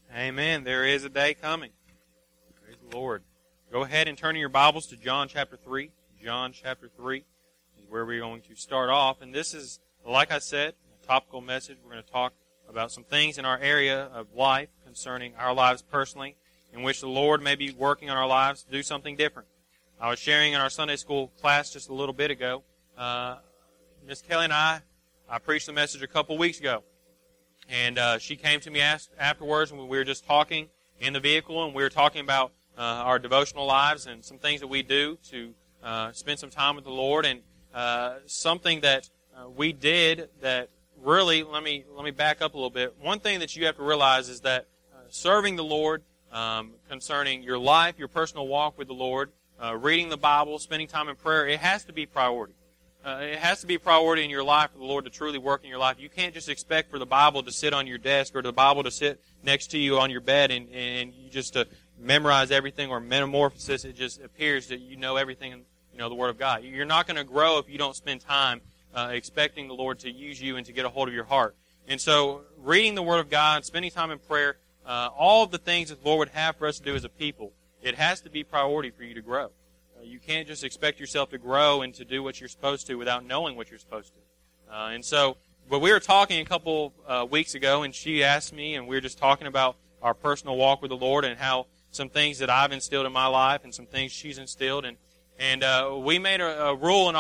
Amen. There is a day coming. Praise the Lord. Go ahead and turn in your Bibles to John chapter 3. John chapter 3 is where we're going to start off. And this is, like I said, a topical message. We're going to talk about some things in our area of life concerning our lives personally, in which the Lord may be working on our lives to do something different. I was sharing in our Sunday school class just a little bit ago. Miss Kelly and I preached the message a couple weeks ago. And she came to me afterwards when we were just talking in the vehicle, and we were talking about our devotional lives and some things that we do to spend some time with the Lord. And something that we did that really, let me back up a little bit. One thing that you have to realize is that serving the Lord concerning your life, your personal walk with the Lord, reading the Bible, spending time in prayer, it has to be priority. It has to be a priority in your life for the Lord to truly work in your life. You can't just expect for the Bible to sit on your desk or the Bible to sit next to you on your bed and you just to memorize everything or metamorphosis. It just appears that you know everything, the Word of God. You're not going to grow if you don't spend time expecting the Lord to use you and to get a hold of your heart. And so reading the Word of God, spending time in prayer, all of the things that the Lord would have for us to do as a people, it has to be priority for you to grow. You can't just expect yourself to grow and to do what you're supposed to without knowing what you're supposed to. But we were talking a couple weeks ago, and she asked me, and we were just talking about our personal walk with the Lord and how some things that I've instilled in my life and some things she's instilled. And we made a rule in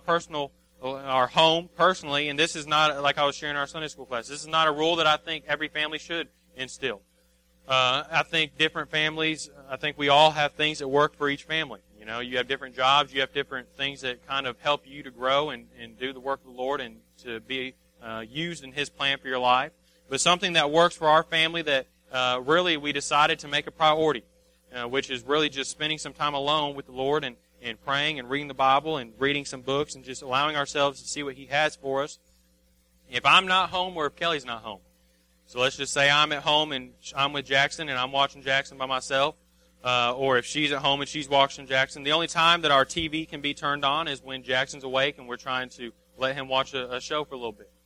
our home personally, and this is not, like I was sharing in our Sunday school class, this is not a rule that I think every family should instill. I think different families, I think we all have things that work for each family. You have different jobs, you have different things that kind of help you to grow and do the work of the Lord and to be used in His plan for your life. But something that works for our family that really we decided to make a priority, which is really just spending some time alone with the Lord and praying and reading the Bible and reading some books and just allowing ourselves to see what He has for us. If I'm not home or if Kelly's not home. So let's just say I'm at home and I'm with Jackson and I'm watching Jackson by myself. Or if she's at home and she's watching Jackson. The only time that our TV can be turned on is when Jackson's awake and we're trying to let him watch a show for a little bit.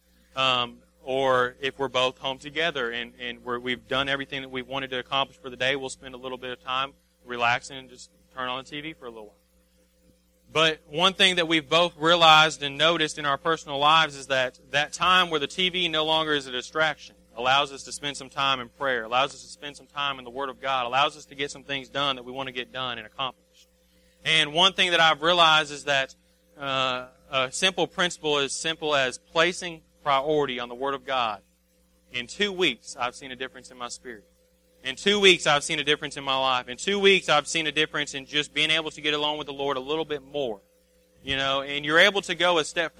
Or if we're both home together and we've done everything that we wanted to accomplish for the day, we'll spend a little bit of time relaxing and just turn on the TV for a little while. But one thing that we've both realized and noticed in our personal lives is that time where the TV no longer is a distraction allows us to spend some time in prayer, allows us to spend some time in the Word of God, allows us to get some things done that we want to get done and accomplished. And one thing that I've realized is that a simple principle as simple as placing priority on the Word of God. In 2 weeks, I've seen a difference in my spirit. In 2 weeks, I've seen a difference in my life. In 2 weeks, I've seen a difference in just being able to get along with the Lord a little bit more. And you're able to go a step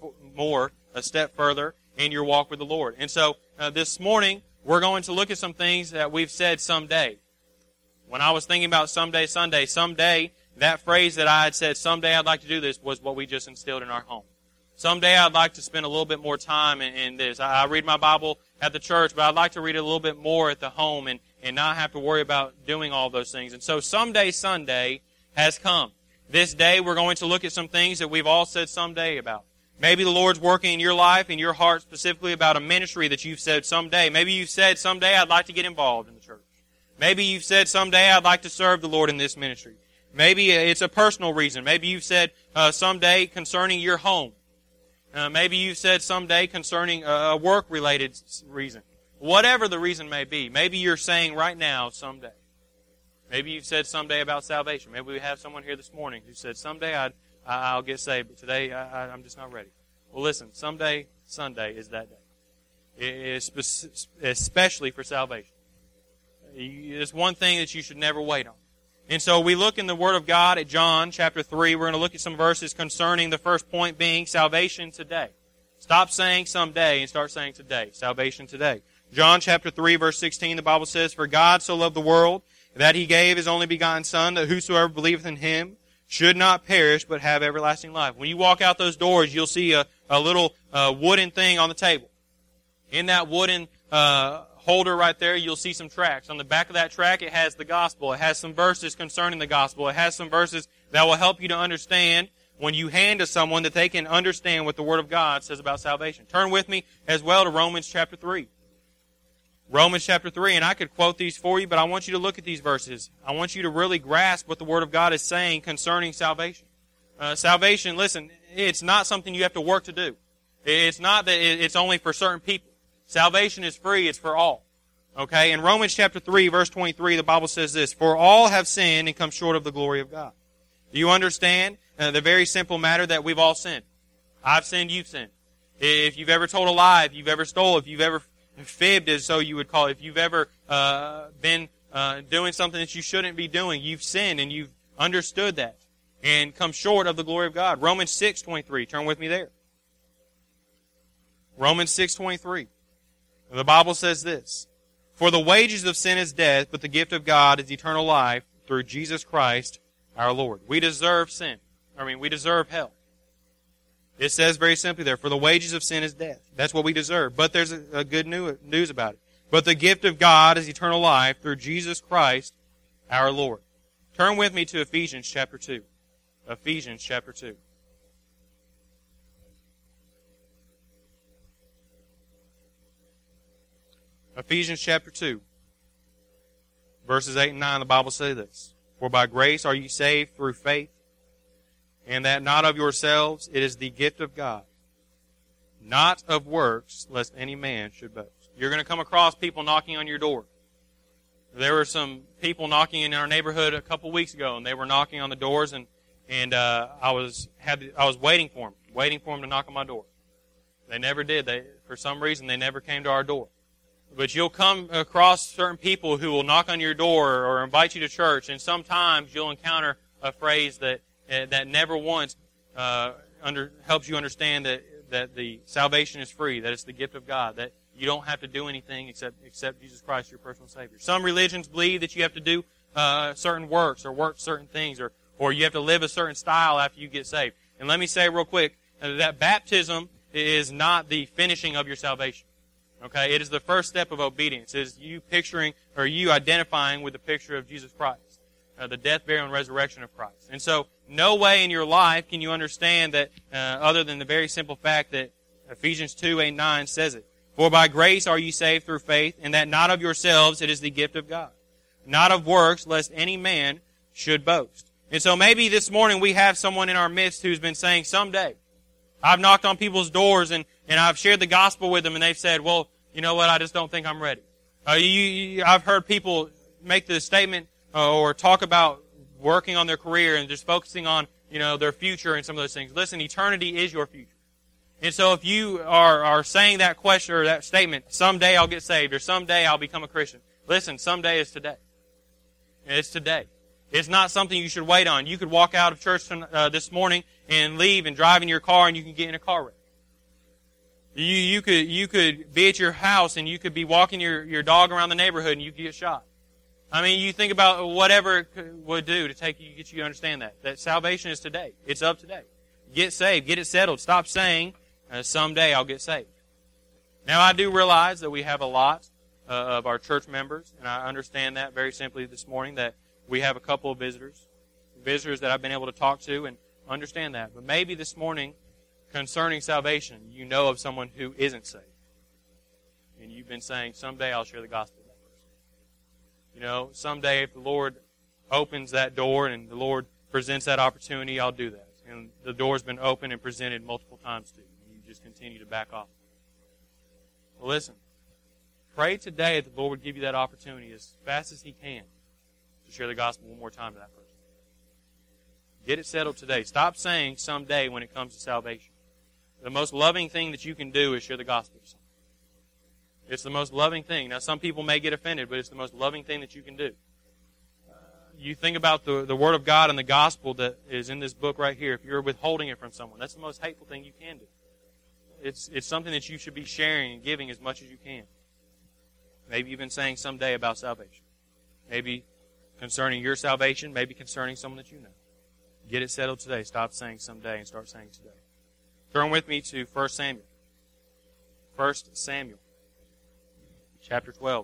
further in your walk with the Lord. And so this morning, we're going to look at some things that we've said someday. When I was thinking about someday, that phrase that I had said, someday I'd like to do this, was what we just instilled in our home. Someday I'd like to spend a little bit more time in this. I read my Bible at the church, but I'd like to read it a little bit more at the home and not have to worry about doing all those things. And so someday Sunday has come. This day we're going to look at some things that we've all said someday about. Maybe the Lord's working in your life, in your heart specifically about a ministry that you've said someday. Maybe you've said someday I'd like to get involved in the church. Maybe you've said someday I'd like to serve the Lord in this ministry. Maybe it's a personal reason. Maybe you've said someday concerning your home. Maybe you've said someday concerning a work-related reason. Whatever the reason may be. Maybe you're saying right now someday. Maybe you've said someday about salvation. Maybe we have someone here this morning who said someday I'll get saved, but today I'm just not ready. Well, listen, someday, Sunday is that day. Especially for salvation. It's one thing that you should never wait on. And so we look in the Word of God at John chapter 3. We're going to look at some verses concerning the first point being salvation today. Stop saying someday and start saying today. Salvation today. John chapter 3 verse 16, the Bible says, "For God so loved the world that He gave His only begotten Son, that whosoever believeth in Him should not perish, but have everlasting life." When you walk out those doors, you'll see a little wooden thing on the table. In that wooden holder right there, you'll see some tracts. On the back of that tract, it has the gospel. It has some verses concerning the gospel. It has some verses that will help you to understand when you hand to someone that they can understand what the Word of God says about salvation. Turn with me as well to Romans chapter 3. Romans chapter 3, and I could quote these for you, but I want you to look at these verses. I want you to really grasp what the Word of God is saying concerning salvation. Salvation, listen, it's not something you have to work to do. It's not that it's only for certain people. Salvation is free, it's for all. Okay, in Romans chapter 3, verse 23, the Bible says this, "For all have sinned and come short of the glory of God." Do you understand the very simple matter that we've all sinned? I've sinned, you've sinned. If you've ever told a lie, if you've ever stole, if you've ever fibbed, as so you would call it, if you've ever been doing something that you shouldn't be doing, you've sinned and you've understood that and come short of the glory of God. Romans 6:23. Turn with me there. Romans 6:23. The Bible says this, "For the wages of sin is death, but the gift of God is eternal life through Jesus Christ our Lord." We deserve sin. We deserve hell. It says very simply there, "For the wages of sin is death." That's what we deserve. But there's a good news about it. "But the gift of God is eternal life through Jesus Christ our Lord." Turn with me to Ephesians chapter 2. Ephesians chapter 2. Ephesians chapter 2. Verses 8 and 9, the Bible says this, "For by grace are ye saved through faith, and that not of yourselves, it is the gift of God, not of works, lest any man should boast." You're going to come across people knocking on your door. There were some people knocking in our neighborhood a couple weeks ago, and they were knocking on the doors, and I was waiting for them to knock on my door. They never did. For some reason, they never came to our door. But you'll come across certain people who will knock on your door or invite you to church, and sometimes you'll encounter a phrase that never once helps you understand that the salvation is free, that it's the gift of God, that you don't have to do anything except Jesus Christ, your personal Savior. Some religions believe that you have to do certain works or work certain things, or you have to live a certain style after you get saved. And let me say real quick that baptism is not the finishing of your salvation. Okay, it is the first step of obedience. It is you picturing or you identifying with the picture of Jesus Christ, the death, burial, and resurrection of Christ. And so, no way in your life can you understand that other than the very simple fact that Ephesians 2, 8, 9 says it. "For by grace are ye saved through faith, and that not of yourselves, it is the gift of God, not of works, lest any man should boast." And so maybe this morning we have someone in our midst who's been saying, someday. I've knocked on people's doors and I've shared the gospel with them, and they've said, "Well, you know what, I just don't think I'm ready." I've heard people make the statement or talk about working on their career and just focusing on, their future and some of those things. Listen, eternity is your future. And so if you are saying that question or that statement, "Someday I'll get saved," or "Someday I'll become a Christian," listen, someday is today. It's today. It's not something you should wait on. You could walk out of church this morning and leave and drive in your car, and you can get in a car wreck. You could be at your house and you could be walking your dog around the neighborhood and you could get shot. You think about whatever it would do to get you to understand that salvation is today. It's of today. Get saved. Get it settled. Stop saying, "Someday I'll get saved." Now, I do realize that we have a lot of our church members, and I understand that very simply this morning, that we have a couple of visitors that I've been able to talk to and understand that. But maybe this morning, concerning salvation, you know of someone who isn't saved. And you've been saying, "Someday I'll share the gospel with that person." Someday if the Lord opens that door and the Lord presents that opportunity, I'll do that. And the door's been opened and presented multiple times to you. And you just continue to back off. Well, listen. Pray today that the Lord would give you that opportunity as fast as He can to share the gospel one more time to that person. Get it settled today. Stop saying "someday" when it comes to salvation. The most loving thing that you can do is share the gospel with someone. It's the most loving thing. Now, some people may get offended, but it's the most loving thing that you can do. You think about the Word of God and the gospel that is in this book right here. If you're withholding it from someone, that's the most hateful thing you can do. It's something that you should be sharing and giving as much as you can. Maybe you've been saying "someday" about salvation. Maybe concerning your salvation, maybe concerning someone that you know. Get it settled today. Stop saying "someday" and start saying "today." Turn with me to 1 Samuel. 1 Samuel, chapter 12.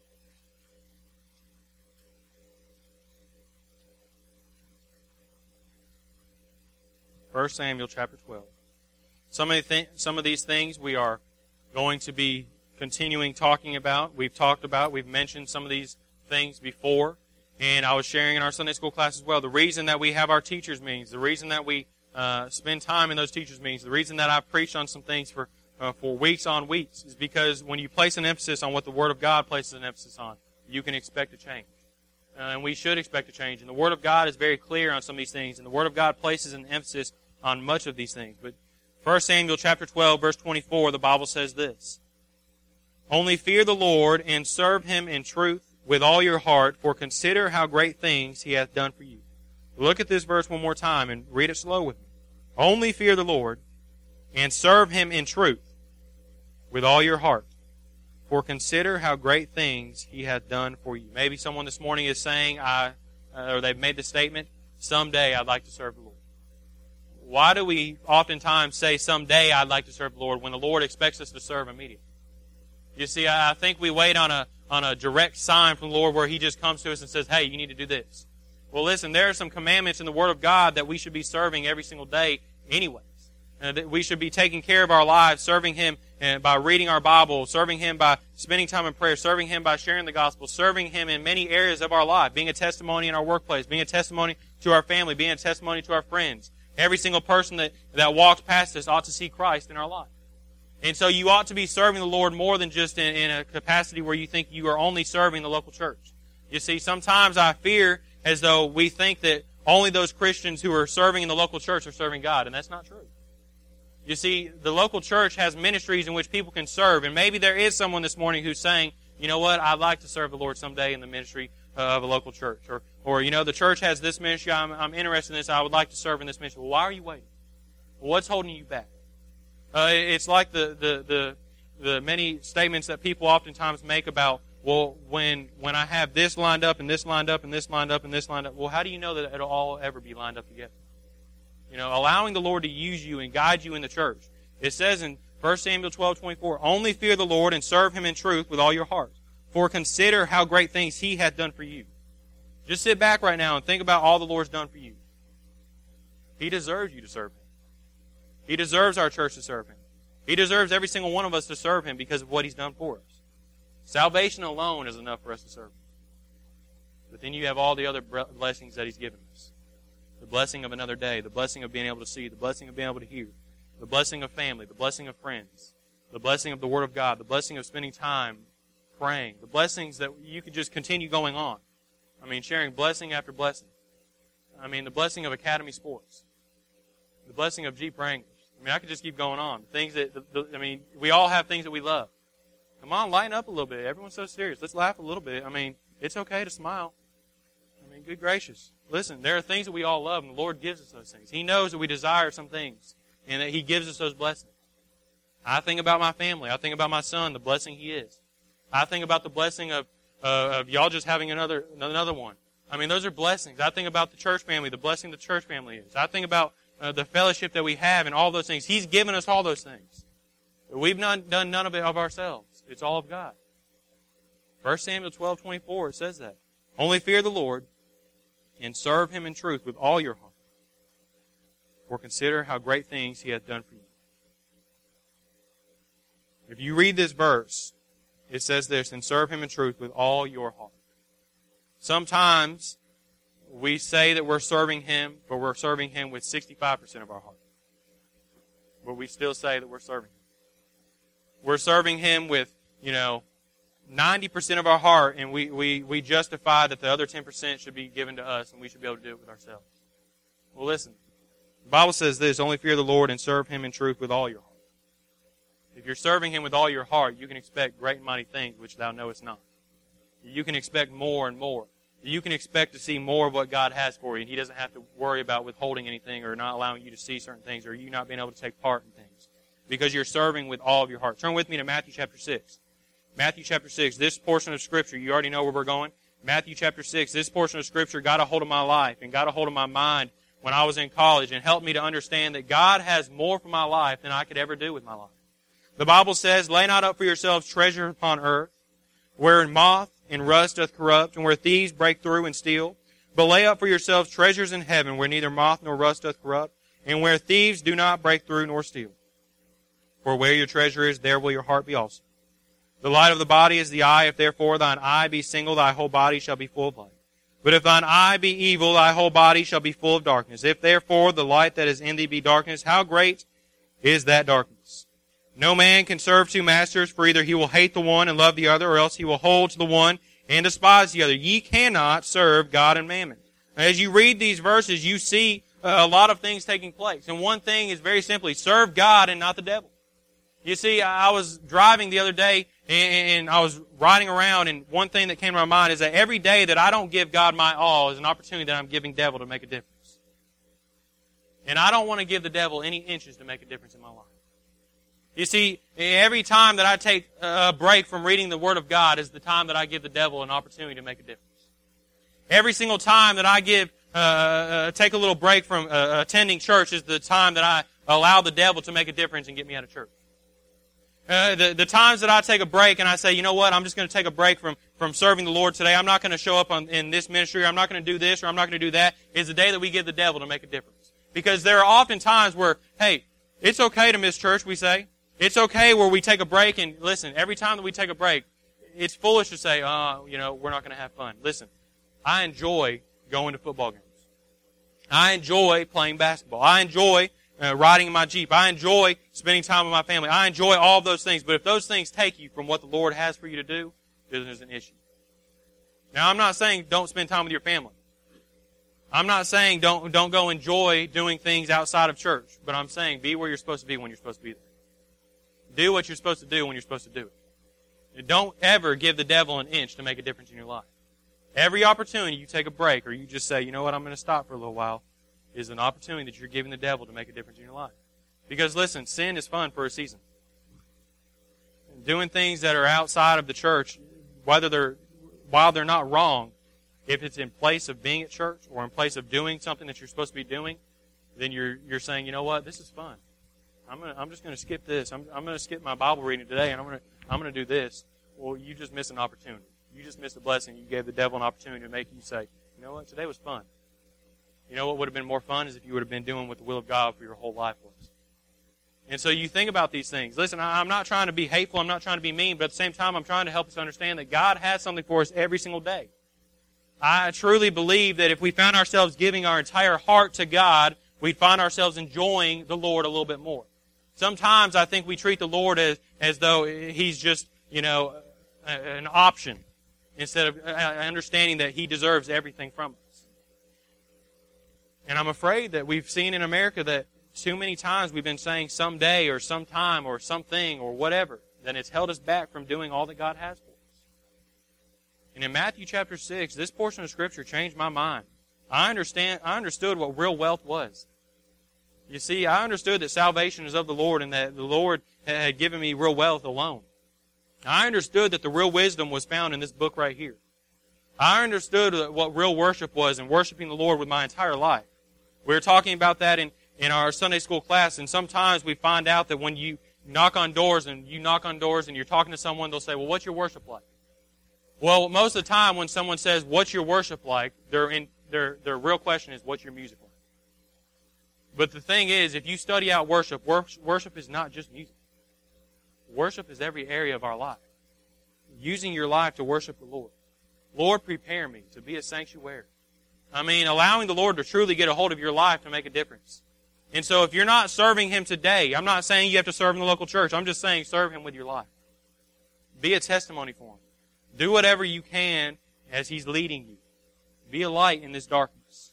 1 Samuel, chapter 12. Some of these things we are going to be continuing talking about. We've mentioned some of these things before. And I was sharing in our Sunday school class as well. The reason that we have our teachers' meetings, the reason that we spend time in those teachers' meetings, the reason that I've preached on some things for weeks on weeks is because when you place an emphasis on what the Word of God places an emphasis on, you can expect a change. And we should expect a change. And the Word of God is very clear on some of these things. And the Word of God places an emphasis on much of these things. But 1 Samuel chapter 12, verse 24, the Bible says this: "Only fear the Lord and serve Him in truth with all your heart, for consider how great things He hath done for you." Look at this verse one more time and read it slow with me. "Only fear the Lord and serve Him in truth with all your heart, for consider how great things He hath done for you." Maybe someone this morning is saying, or they've made the statement, "Someday I'd like to serve the Lord." Why do we oftentimes say, "Someday I'd like to serve the Lord," when the Lord expects us to serve immediately? You see, I think we wait on a direct sign from the Lord where He just comes to us and says, "Hey, you need to do this." Well, listen, there are some commandments in the Word of God that we should be serving every single day anyways. That we should be taking care of our lives, serving Him by reading our Bible, serving Him by spending time in prayer, serving Him by sharing the gospel, serving Him in many areas of our life, being a testimony in our workplace, being a testimony to our family, being a testimony to our friends. Every single person that walks past us ought to see Christ in our life. And so you ought to be serving the Lord more than just in a capacity where you think you are only serving the local church. You see, sometimes I fear as though we think that only those Christians who are serving in the local church are serving God, and that's not true. You see, the local church has ministries in which people can serve, and maybe there is someone this morning who's saying, "You know what, I'd like to serve the Lord someday in the ministry of a local church." Or you know, the church has this ministry, I'm interested in this, I would like to serve in this ministry. Well, why are you waiting? Well, what's holding you back? It's like the many statements that people oftentimes make about, well, when I have this lined up and this lined up and this lined up and this lined up, well, how do you know that it'll all ever be lined up together? You know, allowing the Lord to use you and guide you in the church. It says in 1 Samuel 12:24, "Only fear the Lord and serve Him in truth with all your heart, for consider how great things He hath done for you." Just sit back right now and think about all the Lord's done for you. He deserves you to serve Him. He deserves our church to serve Him. He deserves every single one of us to serve Him because of what He's done for us. Salvation alone is enough for us to serve Him. But then you have all the other blessings that He's given us. The blessing of another day, the blessing of being able to see, the blessing of being able to hear, the blessing of family, the blessing of friends, the blessing of the Word of God, the blessing of spending time praying, the blessings that you could just continue going on. I mean, sharing blessing after blessing. I mean, the blessing of Academy Sports, the blessing of Jeep Wranglers. I mean, I could just keep going on. Things that, we all have things that we love. Come on, lighten up a little bit. Everyone's so serious. Let's laugh a little bit. I mean, it's okay to smile. I mean, good gracious. Listen, there are things that we all love, and the Lord gives us those things. He knows that we desire some things, and that He gives us those blessings. I think about my family. I think about my son, the blessing he is. I think about the blessing of y'all just having another one. I mean, those are blessings. I think about the church family, the blessing the church family is. I think about the fellowship that we have and all those things. He's given us all those things. We've done none of it of ourselves. It's all of God. 1 Samuel 12:24, it says that. "Only fear the Lord and serve Him in truth with all your heart. For consider how great things He hath done for you." If you read this verse, it says this, "And serve Him in truth with all your heart." Sometimes we say that we're serving Him, but we're serving Him with 65% of our heart. But we still say that we're serving Him. We're serving Him with, 90% of our heart, and we justify that the other 10% should be given to us, and we should be able to do it with ourselves. Well, listen. The Bible says this, "Only fear the Lord and serve Him in truth with all your heart." If you're serving Him with all your heart, you can expect great and mighty things which thou knowest not. You can expect more and more. You can expect to see more of what God has for you, and He doesn't have to worry about withholding anything or not allowing you to see certain things or you not being able to take part in things because you're serving with all of your heart. Turn with me to Matthew chapter 6. Matthew chapter 6, this portion of Scripture, you already know where we're going. Matthew chapter 6, this portion of Scripture got a hold of my life and got a hold of my mind when I was in college and helped me to understand that God has more for my life than I could ever do with my life. The Bible says, "Lay not up for yourselves treasure upon earth, where moth and rust doth corrupt, and where thieves break through and steal. But lay up for yourselves treasures in heaven, where neither moth nor rust doth corrupt, and where thieves do not break through nor steal. For where your treasure is, there will your heart be also. The light of the body is the eye. If therefore thine eye be single, thy whole body shall be full of light. But if thine eye be evil, thy whole body shall be full of darkness. If therefore the light that is in thee be darkness, how great is that darkness? No man can serve two masters, for either he will hate the one and love the other, or else he will hold to the one and despise the other. Ye cannot serve God and mammon. As you read these verses, you see a lot of things taking place. And one thing is very simply, serve God and not the devil. You see, I was driving the other day, and I was riding around, and one thing that came to my mind is that every day that I don't give God my all is an opportunity that I'm giving devil to make a difference. And I don't want to give the devil any inches to make a difference in my life. You see, every time that I take a break from reading the Word of God is the time that I give the devil an opportunity to make a difference. Every single time that I take a little break from attending church is the time that I allow the devil to make a difference and get me out of church. The times that I take a break and I say, you know what, I'm just going to take a break from serving the Lord today. I'm not going to show up in this ministry, or I'm not going to do this, or I'm not going to do that, is the day that we give the devil to make a difference. Because there are often times where, hey, it's okay to miss church, we say. It's okay where we take a break, and listen, every time that we take a break, it's foolish to say, we're not going to have fun. Listen, I enjoy going to football games. I enjoy playing basketball. I enjoy riding in my Jeep. I enjoy spending time with my family. I enjoy all of those things. But if those things take you from what the Lord has for you to do, then there's an issue. Now, I'm not saying don't spend time with your family. I'm not saying don't go enjoy doing things outside of church. But I'm saying be where you're supposed to be when you're supposed to be there. Do what you're supposed to do when you're supposed to do it. Don't ever give the devil an inch to make a difference in your life. Every opportunity you take a break, or you just say, you know what, I'm going to stop for a little while, is an opportunity that you're giving the devil to make a difference in your life. Because listen, sin is fun for a season. Doing things that are outside of the church, while they're not wrong, if it's in place of being at church or in place of doing something that you're supposed to be doing, then you're saying, you know what, this is fun. I'm just going to skip this. I'm going to skip my Bible reading today, and I'm going to do this. Well, you just missed an opportunity. You just missed a blessing. You gave the devil an opportunity to make you say, you know what, today was fun. You know what would have been more fun is if you would have been doing what the will of God for your whole life was. And so you think about these things. Listen, I'm not trying to be hateful. I'm not trying to be mean. But at the same time, I'm trying to help us understand that God has something for us every single day. I truly believe that if we found ourselves giving our entire heart to God, we'd find ourselves enjoying the Lord a little bit more. Sometimes I think we treat the Lord as though He's just, an option, instead of understanding that He deserves everything from us. And I'm afraid that we've seen in America that too many times we've been saying someday or sometime or something or whatever, that it's held us back from doing all that God has for us. And in Matthew chapter 6, this portion of Scripture changed my mind. I understood what real wealth was. You see, I understood that salvation is of the Lord and that the Lord had given me real wealth alone. I understood that the real wisdom was found in this book right here. I understood what real worship was and worshiping the Lord with my entire life. We were talking about that in our Sunday school class, and sometimes we find out that when you knock on doors and you're talking to someone, they'll say, well, what's your worship like? Well, most of the time when someone says, what's your worship like, their real question is, what's your music like? But the thing is, if you study out worship is not just music. Worship is every area of our life. Using your life to worship the Lord. Lord, prepare me to be a sanctuary. Allowing the Lord to truly get a hold of your life to make a difference. And so if you're not serving Him today, I'm not saying you have to serve in the local church. I'm just saying serve Him with your life. Be a testimony for Him. Do whatever you can as He's leading you. Be a light in this darkness.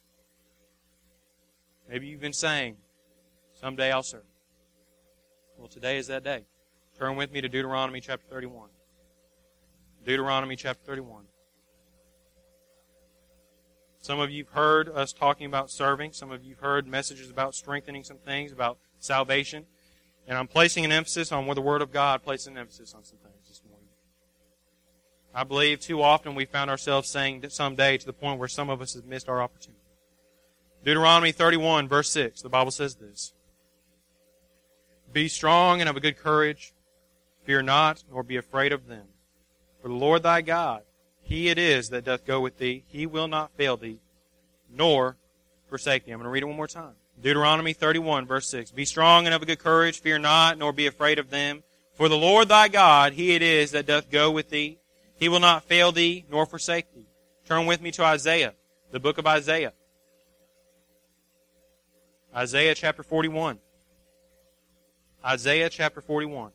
Maybe you've been saying, someday I'll serve. Well, today is that day. Turn with me to Deuteronomy chapter 31. Deuteronomy chapter 31. Some of you have heard us talking about serving. Some of you have heard messages about strengthening some things, about salvation. And I'm placing an emphasis on where the Word of God places an emphasis on some things this morning. I believe too often we found ourselves saying that someday to the point where some of us have missed our opportunity. Deuteronomy 31, verse 6, the Bible says this. Be strong and of a good courage. Fear not, nor be afraid of them. For the Lord thy God, He it is that doth go with thee. He will not fail thee, nor forsake thee. I'm going to read it one more time. Deuteronomy 31, verse 6. Be strong and of a good courage. Fear not, nor be afraid of them. For the Lord thy God, He it is that doth go with thee. He will not fail thee, nor forsake thee. Turn with me to Isaiah, the book of Isaiah. Isaiah chapter 41. Isaiah chapter 41.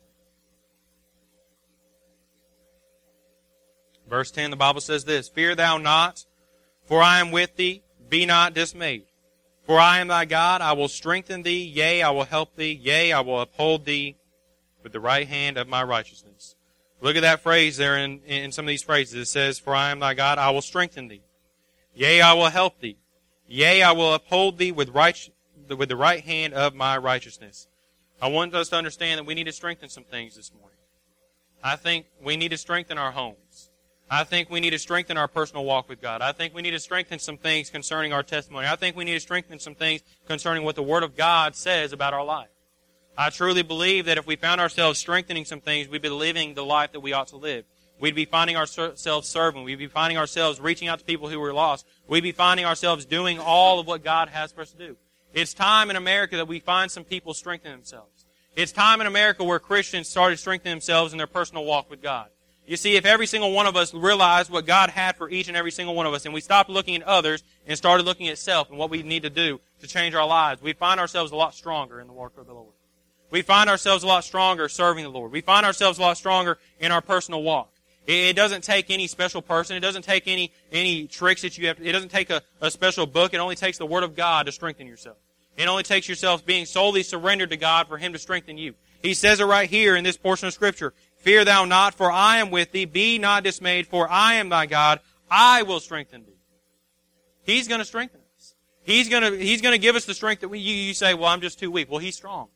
Verse 10, the Bible says this, Fear thou not, for I am with thee. Be not dismayed. For I am thy God. I will strengthen thee. Yea, I will help thee. Yea, I will uphold thee with the right hand of my righteousness. Look at that phrase there in some of these phrases. It says, For I am thy God. I will strengthen thee. Yea, I will help thee. Yea, I will uphold thee with the right hand of my righteousness. I want us to understand that we need to strengthen some things this morning. I think we need to strengthen our homes. I think we need to strengthen our personal walk with God. I think we need to strengthen some things concerning our testimony. I think we need to strengthen some things concerning what the Word of God says about our life. I truly believe that if we found ourselves strengthening some things, we'd be living the life that we ought to live. We'd be finding ourselves serving. We'd be finding ourselves reaching out to people who were lost. We'd be finding ourselves doing all of what God has for us to do. It's time in America that we find some people strengthen themselves. It's time in America where Christians started strengthening themselves in their personal walk with God. You see, if every single one of us realized what God had for each and every single one of us, and we stopped looking at others and started looking at self and what we need to do to change our lives, we find ourselves a lot stronger in the work of the Lord. We find ourselves a lot stronger serving the Lord. We find ourselves a lot stronger in our personal walk. It doesn't take any special person. It doesn't take any tricks that you have. It doesn't take a special book. It only takes the Word of God to strengthen yourself. It only takes yourself being solely surrendered to God for Him to strengthen you. He says it right here in this portion of Scripture. Fear thou not, for I am with thee. Be not dismayed, for I am thy God. I will strengthen thee. He's going to strengthen us. He's going to give us the strength that you say, well, I'm just too weak. Well, He's strong.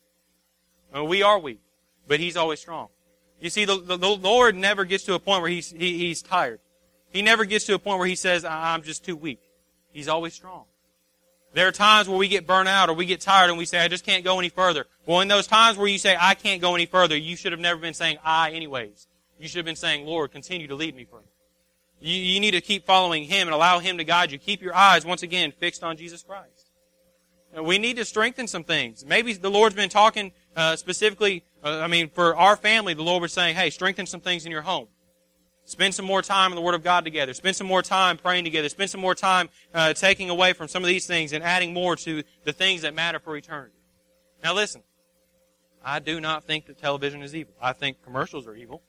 We are weak, but He's always strong. You see, the Lord never gets to a point where He's tired. He never gets to a point where He says, I'm just too weak. He's always strong. There are times where we get burnt out or we get tired and we say, I just can't go any further. Well, in those times where you say, I can't go any further, you should have never been saying I anyways. You should have been saying, Lord, continue to lead me further. You need to keep following Him and allow Him to guide you. Keep your eyes, once again, fixed on Jesus Christ. We need to strengthen some things. Maybe the Lord's been talking specifically, for our family, the Lord was saying, hey, strengthen some things in your home. Spend some more time in the Word of God together. Spend some more time praying together. Spend some more time taking away from some of these things and adding more to the things that matter for eternity. Now listen, I do not think that television is evil. I think commercials are evil.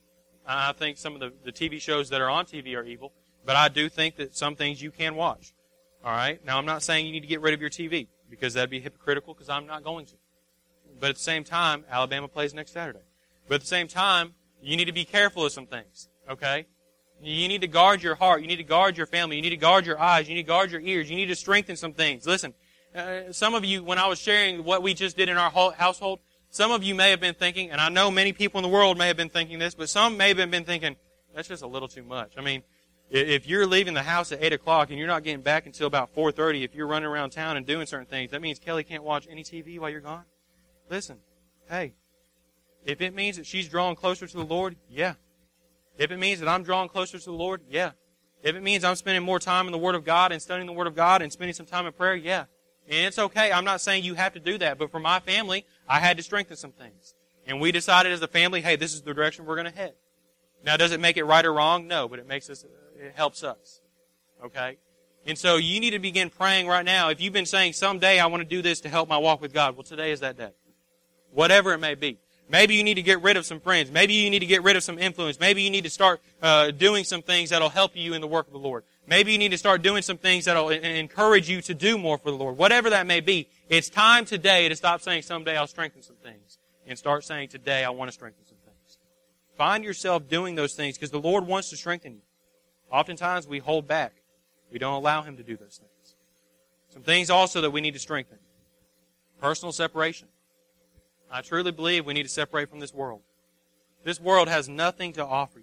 I think some of the TV shows that are on TV are evil. But I do think that some things you can watch. All right? Now I'm not saying you need to get rid of your TV because that'd be hypocritical because I'm not going to. But at the same time, Alabama plays next Saturday. But at the same time, you need to be careful of some things. Okay? You need to guard your heart. You need to guard your family. You need to guard your eyes. You need to guard your ears. You need to strengthen some things. Listen, some of you, when I was sharing what we just did in our household, some of you may have been thinking, and I know many people in the world may have been thinking this, but some may have been thinking, that's just a little too much. I mean, if you're leaving the house at 8 o'clock and you're not getting back until about 4:30, if you're running around town and doing certain things, that means Kelly can't watch any TV while you're gone? Listen, hey, if it means that she's drawing closer to the Lord, yeah. If it means that I'm drawing closer to the Lord, yeah. If it means I'm spending more time in the Word of God and studying the Word of God and spending some time in prayer, yeah. And it's okay. I'm not saying you have to do that. But for my family, I had to strengthen some things. And we decided as a family, hey, this is the direction we're going to head. Now, does it make it right or wrong? No, but it helps us. Okay? And so you need to begin praying right now. If you've been saying, someday I want to do this to help my walk with God, well, today is that day. Whatever it may be. Maybe you need to get rid of some friends. Maybe you need to get rid of some influence. Maybe you need to start doing some things that'll help you in the work of the Lord. Maybe you need to start doing some things that'll encourage you to do more for the Lord. Whatever that may be, it's time today to stop saying someday I'll strengthen some things and start saying today I want to strengthen some things. Find yourself doing those things because the Lord wants to strengthen you. Oftentimes we hold back. We don't allow Him to do those things. Some things also that we need to strengthen. Personal separation. I truly believe we need to separate from this world. This world has nothing to offer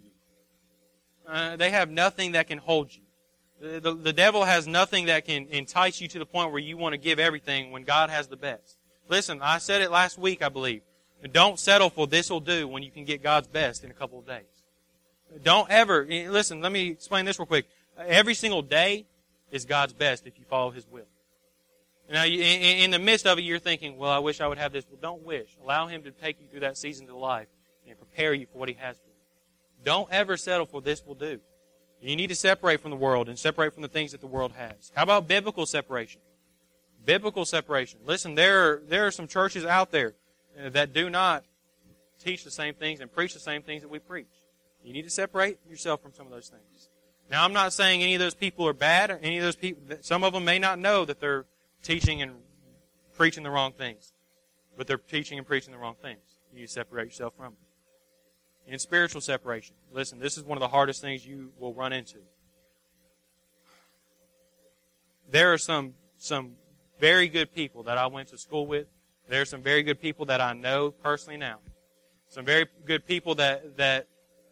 you. They have nothing that can hold you. The devil has nothing that can entice you to the point where you want to give everything when God has the best. Listen, I said it last week, I believe. Don't settle for this will do when you can get God's best in a couple of days. Don't ever, listen, let me explain this real quick. Every single day is God's best if you follow His will. Now, in the midst of it, you're thinking, well, I wish I would have this. Well, don't wish. Allow Him to take you through that season of life and prepare you for what He has for you. Don't ever settle for this will do. You need to separate from the world and separate from the things that the world has. How about biblical separation? Biblical separation. Listen, there are some churches out there that do not teach the same things and preach the same things that we preach. You need to separate yourself from some of those things. Now, I'm not saying any of those people are bad, or any of those people, some of them may not know that they're teaching and preaching the wrong things, but they're teaching and preaching the wrong things. You need to separate yourself from them. In spiritual separation, listen, this is one of the hardest things you will run into. There are some very good people that I went to school with. There are some very good people that I know personally now. Some very good people that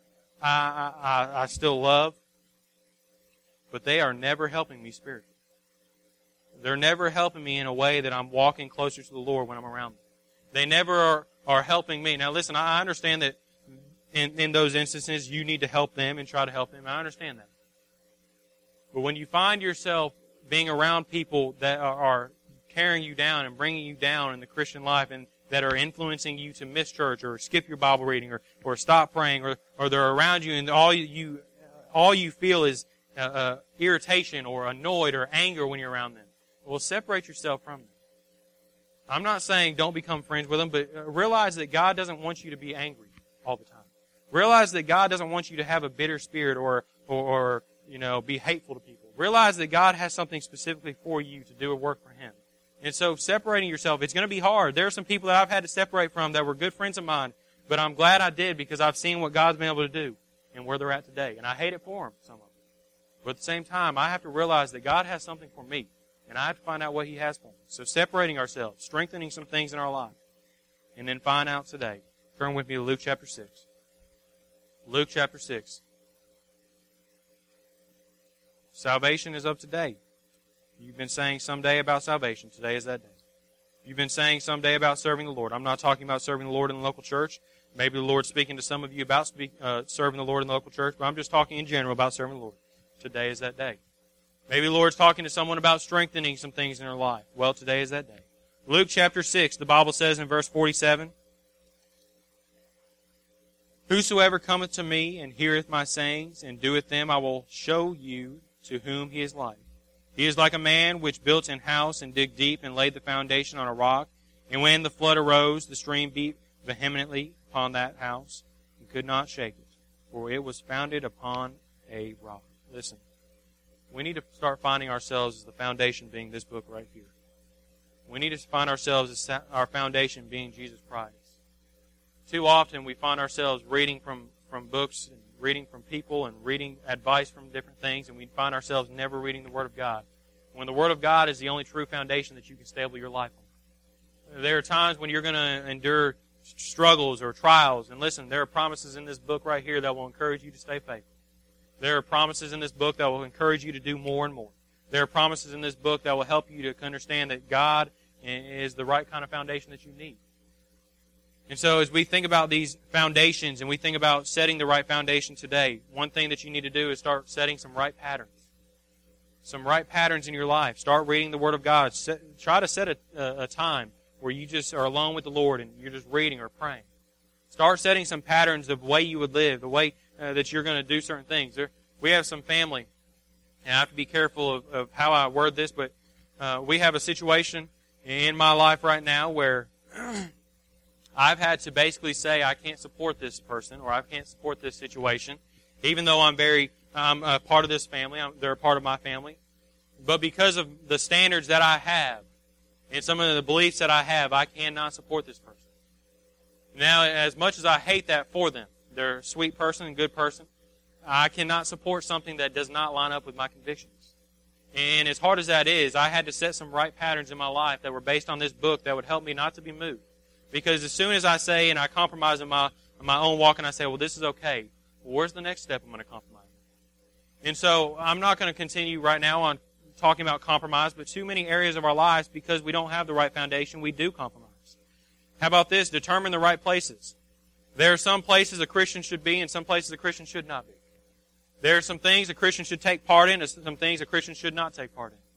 I still love. But they are never helping me spiritually. They're never helping me in a way that I'm walking closer to the Lord when I'm around them. They never are helping me. Now listen, I understand that in those instances you need to help them and try to help them. I understand that. But when you find yourself being around people that are carrying you down and bringing you down in the Christian life and that are influencing you to miss church or skip your Bible reading or stop praying or they're around you and all you feel is irritation or annoyed or anger when you're around them. Well, separate yourself from them. I'm not saying don't become friends with them, but realize that God doesn't want you to be angry all the time. Realize that God doesn't want you to have a bitter spirit or be hateful to people. Realize that God has something specifically for you to do a work for Him. And so separating yourself, it's going to be hard. There are some people that I've had to separate from that were good friends of mine, but I'm glad I did because I've seen what God's been able to do and where they're at today. And I hate it for them, some of them. But at the same time, I have to realize that God has something for me, and I have to find out what He has for me. So separating ourselves, strengthening some things in our life, and then find out today. Turn with me to Luke chapter 6. Luke chapter 6. Salvation is of today. You've been saying someday about salvation. Today is that day. You've been saying someday about serving the Lord. I'm not talking about serving the Lord in the local church. Maybe the Lord's speaking to some of you about serving the Lord in the local church, but I'm just talking in general about serving the Lord. Today is that day. Maybe the Lord's talking to someone about strengthening some things in their life. Well, today is that day. Luke chapter 6, the Bible says in verse 47, Whosoever cometh to me and heareth my sayings and doeth them, I will show you to whom he is like. He is like a man which built an house and digged deep and laid the foundation on a rock. And when the flood arose, the stream beat vehemently upon that house and could not shake it, for it was founded upon a rock. Listen, we need to start finding ourselves as the foundation being this book right here. We need to find ourselves as our foundation being Jesus Christ. Too often we find ourselves reading from books and reading from people and reading advice from different things, and we find ourselves never reading the Word of God. When the Word of God is the only true foundation that you can stable your life on. There are times when you're going to endure struggles or trials, and listen, there are promises in this book right here that will encourage you to stay faithful. There are promises in this book that will encourage you to do more and more. There are promises in this book that will help you to understand that God is the right kind of foundation that you need. And so as we think about these foundations and we think about setting the right foundation today, one thing that you need to do is start setting some right patterns. Some right patterns in your life. Start reading the Word of God. Try to set a time where you just are alone with the Lord and you're just reading or praying. Start setting some patterns of the way you would live, the way that you're going to do certain things. We have some family, and I have to be careful of how I word this, but we have a situation in my life right now where I've had to basically say I can't support this person or I can't support this situation, even though I'm a part of this family. They're a part of my family. But because of the standards that I have and some of the beliefs that I have, I cannot support this person. Now, as much as I hate that for them, they're a sweet person and good person, I cannot support something that does not line up with my convictions. And as hard as that is, I had to set some right patterns in my life that were based on this book that would help me not to be moved. Because as soon as I say and I compromise in my own walk and I say, well, this is okay, well, where's the next step I'm going to compromise? And so I'm not going to continue right now on talking about compromise, but too many areas of our lives, because we don't have the right foundation, we do compromise. How about this? Determine the right places. There are some places a Christian should be and some places a Christian should not be. There are some things a Christian should take part in and some things a Christian should not take part in.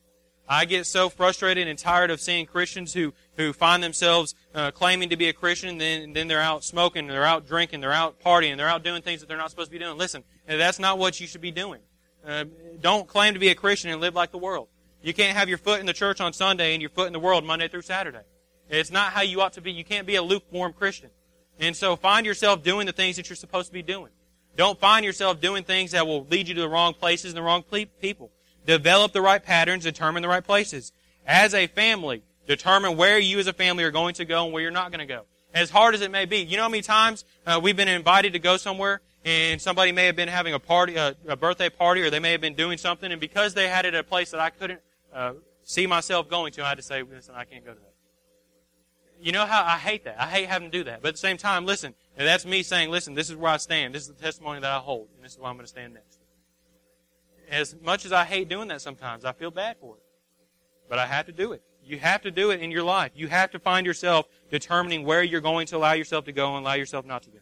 I get so frustrated and tired of seeing Christians who find themselves claiming to be a Christian, and then they're out smoking, they're out drinking, they're out partying, they're out doing things that they're not supposed to be doing. Listen, that's not what you should be doing. Don't claim to be a Christian and live like the world. You can't have your foot in the church on Sunday and your foot in the world Monday through Saturday. It's not how you ought to be. You can't be a lukewarm Christian. And so find yourself doing the things that you're supposed to be doing. Don't find yourself doing things that will lead you to the wrong places and the wrong people. Develop the right patterns, determine the right places. As a family, determine where you as a family are going to go and where you're not going to go. As hard as it may be. You know how many times we've been invited to go somewhere and somebody may have been having a party, a birthday party, or they may have been doing something, and because they had it at a place that I couldn't see myself going to, I had to say, listen, I can't go to that. You know how I hate that. I hate having to do that. But at the same time, listen, and that's me saying, listen, this is where I stand. This is the testimony that I hold, and this is where I'm going to stand next. As much as I hate doing that sometimes, I feel bad for it. But I have to do it. You have to do it in your life. You have to find yourself determining where you're going to allow yourself to go and allow yourself not to go.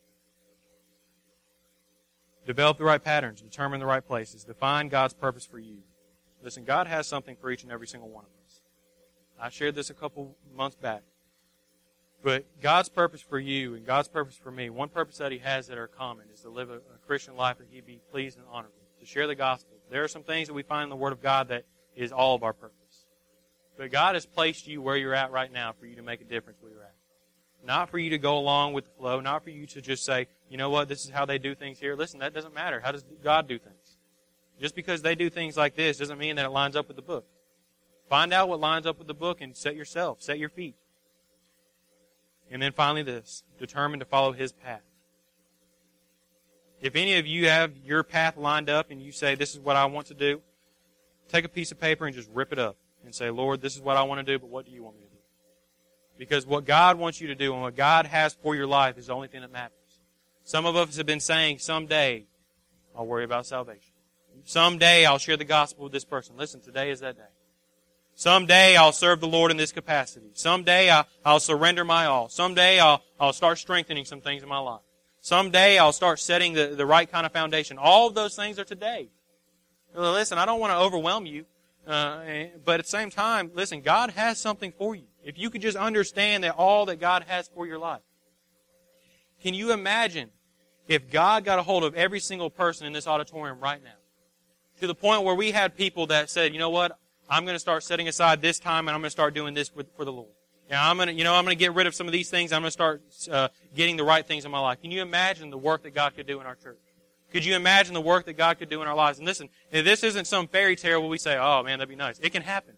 Develop the right patterns. Determine the right places. Define God's purpose for you. Listen, God has something for each and every single one of us. I shared this a couple months back. But God's purpose for you and God's purpose for me, one purpose that He has that are common is to live a Christian life that He'd be pleased and honored with, to share the gospel. There are some things that we find in the Word of God that is all of our purpose. But God has placed you where you're at right now for you to make a difference where you're at. Not for you to go along with the flow, not for you to just say, you know what, this is how they do things here. Listen, that doesn't matter. How does God do things? Just because they do things like this doesn't mean that it lines up with the book. Find out what lines up with the book and set your feet. And then finally this, determine to follow His path. If any of you have your path lined up and you say, this is what I want to do, take a piece of paper and just rip it up and say, Lord, this is what I want to do, but what do you want me to do? Because what God wants you to do and what God has for your life is the only thing that matters. Some of us have been saying, someday I'll worry about salvation. Someday I'll share the gospel with this person. Listen, today is that day. Someday I'll serve the Lord in this capacity. Someday I'll surrender my all. Someday I'll start strengthening some things in my life. Someday I'll start setting the right kind of foundation. All of those things are today. Listen, I don't want to overwhelm you, but at the same time, listen, God has something for you. If you could just understand that all that God has for your life. Can you imagine if God got a hold of every single person in this auditorium right now? To the point where we had people that said, you know what? I'm going to start setting aside this time, and I'm going to start doing this for the Lord. Yeah, I'm going to get rid of some of these things. I'm going to start getting the right things in my life. Can you imagine the work that God could do in our church? Could you imagine the work that God could do in our lives? And listen, this isn't some fairy tale where we say, "Oh man, that'd be nice." It can happen.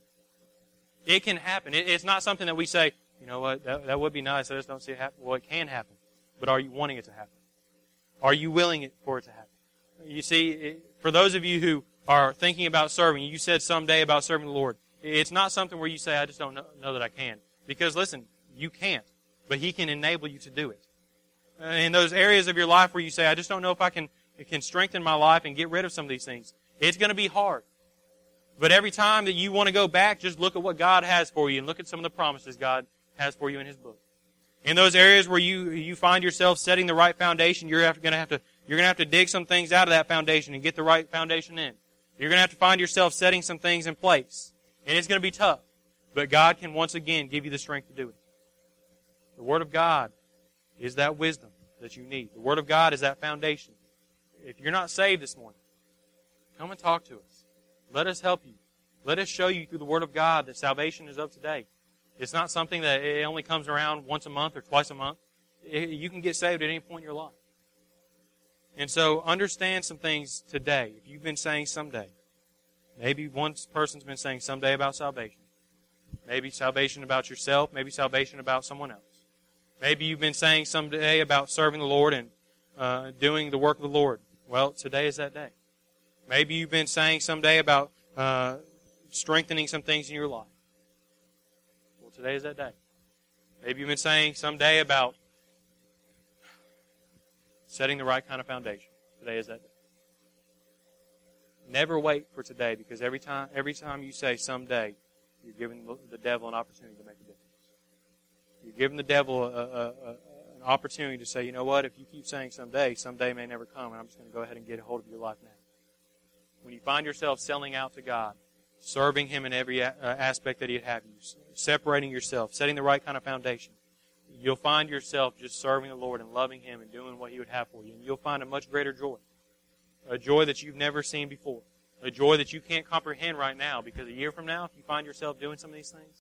It can happen. It's not something that we say, "You know what? That would be nice. I just don't see it happen." Well, it can happen, but are you wanting it to happen? Are you willing for it to happen? You see, for those of you who are thinking about serving, you said someday about serving the Lord. It's not something where you say, I just don't know that I can. Because listen, you can't, but He can enable you to do it. In those areas of your life where you say, I just don't know if I can strengthen my life and get rid of some of these things, it's going to be hard. But every time that you want to go back, just look at what God has for you and look at some of the promises God has for you in His book. In those areas where you find yourself setting the right foundation, you're going to have to dig some things out of that foundation and get the right foundation in. You're going to have to find yourself setting some things in place. And it's going to be tough. But God can once again give you the strength to do it. The Word of God is that wisdom that you need. The Word of God is that foundation. If you're not saved this morning, come and talk to us. Let us help you. Let us show you through the Word of God that salvation is of today. It's not something that it only comes around once a month or twice a month. You can get saved at any point in your life. And so understand some things today. If you've been saying someday, maybe one person's been saying someday about salvation. Maybe salvation about yourself. Maybe salvation about someone else. Maybe you've been saying someday about serving the Lord and doing the work of the Lord. Well, today is that day. Maybe you've been saying someday about strengthening some things in your life. Well, today is that day. Maybe you've been saying someday about setting the right kind of foundation. Today is that day. Never wait for today, because every time you say someday, you're giving the devil an opportunity to make a difference. You're giving the devil an opportunity to say, you know what, if you keep saying someday may never come, and I'm just going to go ahead and get a hold of your life now. When you find yourself selling out to God, serving Him in every aspect that He'd have you, separating yourself, setting the right kind of foundation, you'll find yourself just serving the Lord and loving Him and doing what He would have for you. And you'll find a much greater joy. A joy that you've never seen before. A joy that you can't comprehend right now, because a year from now, if you find yourself doing some of these things,